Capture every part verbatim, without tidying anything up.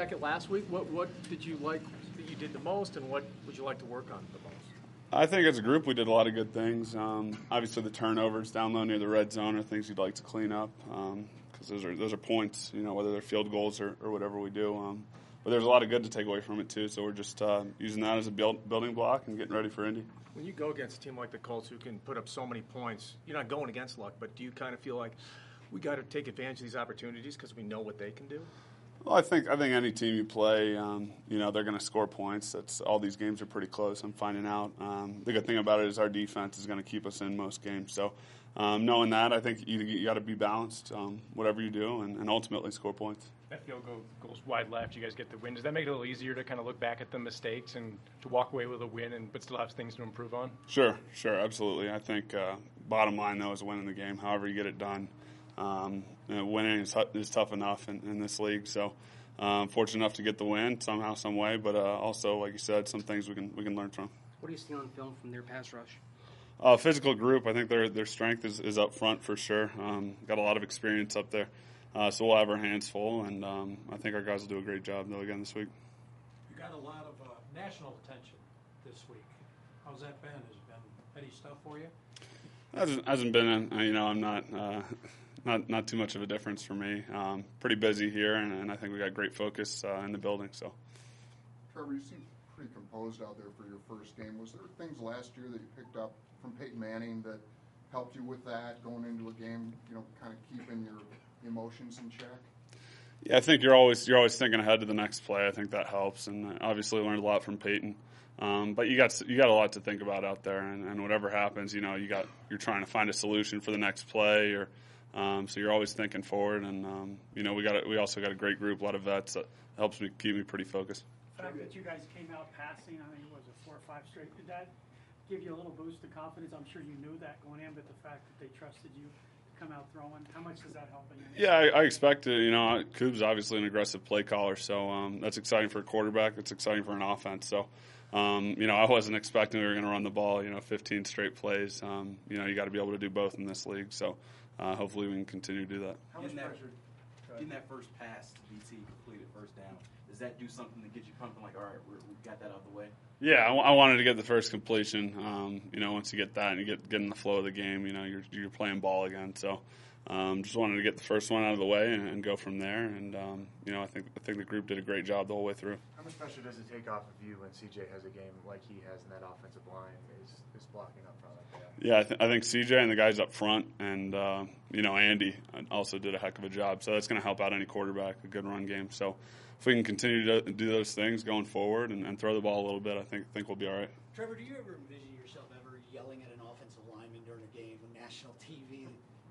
back at last week, what what did you like that you did the most, and what would you like to work on the most? I think as a group we did a lot of good things. Um, obviously, the turnovers down low near the red zone are things you'd like to clean up because um, those are those are points, you know, whether they're field goals or, or whatever we do. Um, but there's a lot of good to take away from it too. So we're just uh, using that as a build, building block and getting ready for Indy. When you go against a team like the Colts who can put up so many points, you're not going against luck, but do you kind of feel like we got to take advantage of these opportunities because we know what they can do? Well, I think I think any team you play, um, you know, they're going to score points. That's all these games are pretty close. I'm finding out. Um, the good thing about it is our defense is going to keep us in most games. So, um, knowing that, I think you, you got to be balanced, um, whatever you do, and, and ultimately score points. That field goal goes wide left. You guys get the win. Does that make it a little easier to kind of look back at the mistakes and to walk away with a win, and but still have things to improve on? Sure, sure, absolutely. I think uh, bottom line though is winning the game. However you get it done. Um, you know, winning is, is tough enough in, in this league. So, um, fortunate enough to get the win somehow, some way. But uh, also, like you said, some things we can we can learn from. What do you see on film from their pass rush? Uh, physical group. I think their their strength is, is up front for sure. Um, got a lot of experience up there, uh, so we'll have our hands full. And um, I think our guys will do a great job though again this week. You got a lot of uh, national attention this week. How's that been? Has it been petty stuff for you? Hasn't hasn't been. You know, I'm not. Uh, Not not too much of a difference for me. Um, pretty busy here, and, and I think we got great focus uh, in the building. So, Trevor, you seem pretty composed out there for your first game. Was there things last year that you picked up from Peyton Manning that helped you with that going into a game? You know, kind of keeping your emotions in check. Yeah, I think you're always you're always thinking ahead to the next play. I think that helps, and obviously learned a lot from Peyton. Um, but you got you got a lot to think about out there, and, and whatever happens, you know, you got you're trying to find a solution for the next play or. Um, so you're always thinking forward, and um, you know we got a, we also got a great group, a lot of vets that helps me keep me pretty focused. The fact that you guys came out passing, I mean, was it four or five straight? Did that give you a little boost of confidence? I'm sure you knew that going in, but the fact that they trusted you to come out throwing, how much does that help? In your yeah, I, I expect it. You know, Coop's obviously an aggressive play caller, so um, that's exciting for a quarterback. It's exciting for an offense. So. Um, you know, I wasn't expecting we were going to run the ball, you know, fifteen straight plays. Um, you know, you got to be able to do both in this league. So uh, hopefully we can continue to do that. How much in that, pressure? In that first pass to B T completed first down, does that do something to get you pumping like, all right, we're, we've got that out of the way? Yeah, I, I wanted to get the first completion. Um, you know, once you get that and you get, get in the flow of the game, you know, you're, you're playing ball again. So um, just wanted to get the first one out of the way and, and go from there. And, um, you know, I think I think the group did a great job the whole way through. How much pressure does it take off of you when C J has a game like he has in that offensive line is, is blocking up front like that? Yeah, I, th- I think C J and the guys up front and, uh, you know, Andy also did a heck of a job. So that's going to help out any quarterback, a good run game. So if we can continue to do those things going forward and, and throw the ball a little bit, I think think we'll be all right. Trevor, do you ever envision yourself ever yelling at an offensive lineman during a game on national T V?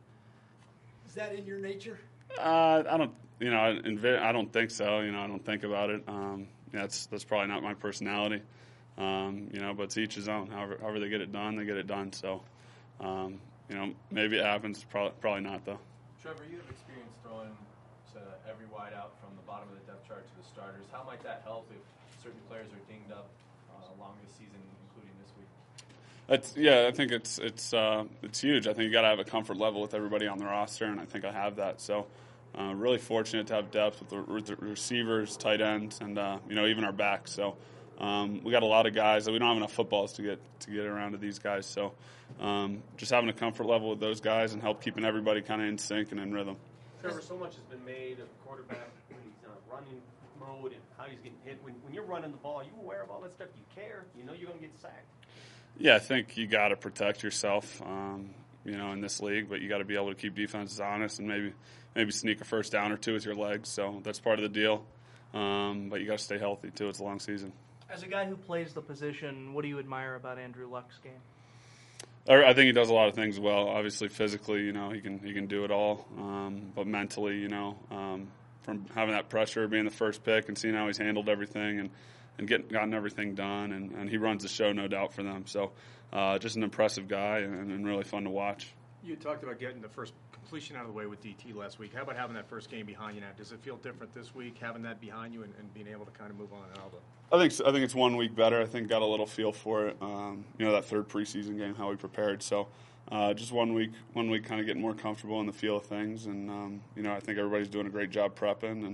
Is that in your nature? Uh, I don't, you know, I don't think so. You know, I don't think about it. Um, that's that's probably not my personality. Um, you know, but it's each his own. However, however they get it done, they get it done. So, um, you know, maybe it happens. Probably, probably not though. Trevor, you have experience throwing to every wideout from the bottom of the depth chart to the starters. How might that help if certain players are dinged up uh, along this season, including this week? It's, yeah, I think it's it's uh, it's huge. I think you got to have a comfort level with everybody on the roster, and I think I have that. So, uh, really fortunate to have depth with the, with the receivers, tight ends, and uh, you know even our backs. So, um, we got a lot of guys. We don't have enough footballs to get to get around to these guys. So, um, just having a comfort level with those guys and help keeping everybody kind of in sync and in rhythm. Trevor, so much has been made of the quarterback when he's in a running mode and how he's getting hit. When, when you're running the ball, are you aware of all that stuff? Do you care? You know you're going to get sacked. Yeah, I think you got to protect yourself, um, you know, in this league. But you got to be able to keep defenses honest and maybe maybe sneak a first down or two with your legs. So that's part of the deal. Um, but you got to stay healthy too. It's a long season. As a guy who plays the position, what do you admire about Andrew Luck's game? I think he does a lot of things well. Obviously, physically, you know, he can he can do it all. Um, but mentally, you know, um, from having that pressure, being the first pick, and seeing how he's handled everything, and and getting gotten everything done, and, and he runs the show, no doubt, for them. So, uh, just an impressive guy, and, and really fun to watch. You talked about getting the first completion out of the way with D T last week. How about having that first game behind you now? Does it feel different this week, having that behind you and, and being able to kind of move on and Alba? I think I think it's one week better. I think got a little feel for it. Um, you know, that third preseason game, how we prepared. So, uh, just one week, one week, kind of getting more comfortable in the feel of things. And um, you know, I think everybody's doing a great job prepping, and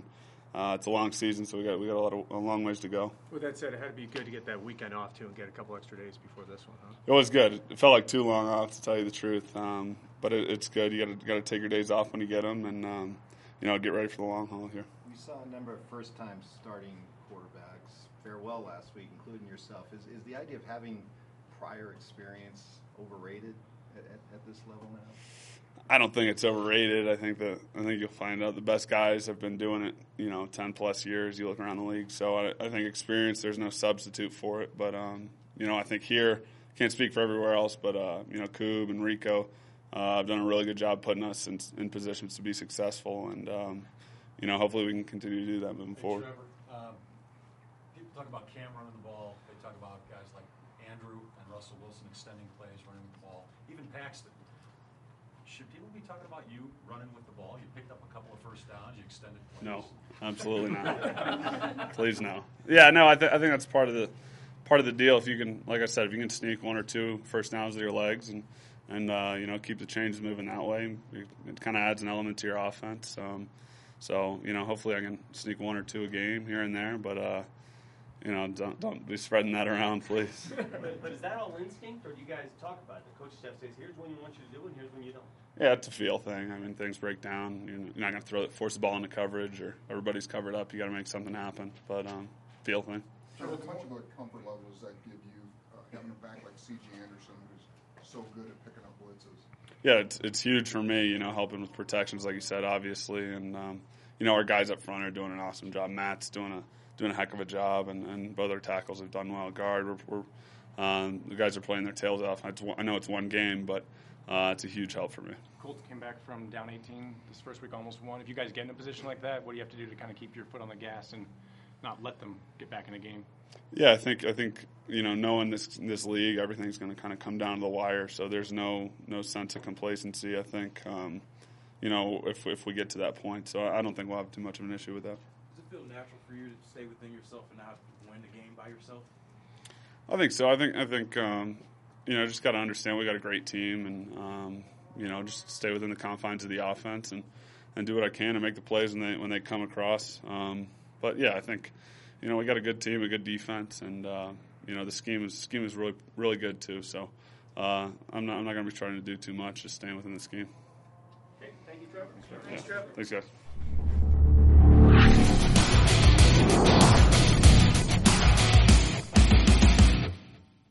uh, it's a long season, so we got we got a lot of a long ways to go. With that said, it had to be good to get that weekend off too and get a couple extra days before this one, huh? It was good. It felt like too long off, to tell you the truth, um, but it, it's good. You got to got to take your days off when you get them, and um, you know, get ready for the long haul here. We saw a number of first-time starting quarterbacks fare well last week, including yourself. Is is the idea of having prior experience overrated at, at, at this level now? I don't think it's overrated. I think that I think you'll find out the best guys have been doing it, you know, ten plus years. You look around the league, so I, I think experience. There's no substitute for it. But um, you know, I think here, can't speak for everywhere else, but uh, you know, Coob and Rico uh, have done a really good job putting us in, in positions to be successful, and um, you know, hopefully we can continue to do that moving Hey, forward. Trevor, um, people talk about Cam running the ball. They talk about guys like Andrew and Russell Wilson extending plays, running the ball. Even Paxton. Should people be talking about you running with the ball? You picked up a couple of first downs. You extended plays. No, absolutely not. Please no. Yeah, no. I, th- I think that's part of the part of the deal. If you can, like I said, if you can sneak one or two first downs with your legs and and uh, you know, keep the chains moving that way, it, it kind of adds an element to your offense. Um, so you know, hopefully I can sneak one or two a game here and there, but. Uh, You know, don't don't be spreading that around, please. but, but is that all instinct, or do you guys talk about it? The coaching staff says, "Here's when you want you to do it, and here's when you don't." Yeah, it's a feel thing. I mean, things break down. You're not going to throw it, force the ball into coverage, or everybody's covered up. You got to make something happen. But um, feel thing. So how much of a comfort level does that give you, uh, having a back like C J Anderson, who's so good at picking up blitzes? Yeah, it's it's huge for me. You know, helping with protections, like you said, obviously, and um, you know, our guys up front are doing an awesome job. Matt's doing a doing a heck of a job, and, and both our tackles have done well. Guard, we're, we're um, the guys are playing their tails off. It's, I know it's one game, but uh, it's a huge help for me. Colts came back from down eighteen this first week, almost won. If you guys get in a position like that, what do you have to do to kind of keep your foot on the gas and not let them get back in the game? Yeah, I think I think you know, knowing this this league, everything's going to kind of come down to the wire. So there's no no sense of complacency. I think um, you know, if if we get to that point, so I don't think we'll have too much of an issue with that. Does it feel natural for you to stay within yourself and not win the game by yourself? I think so. I think I think um, you know, just got to understand we got a great team, and um, you know, just stay within the confines of the offense and, and do what I can to make the plays when they when they come across. Um, but yeah, I think you know, we got a good team, a good defense, and uh, you know, the scheme is scheme is really really good too. So uh, I'm not I'm not going to be trying to do too much, just staying within the scheme. Okay, thank you, Trevor. Yeah. Thanks, guys.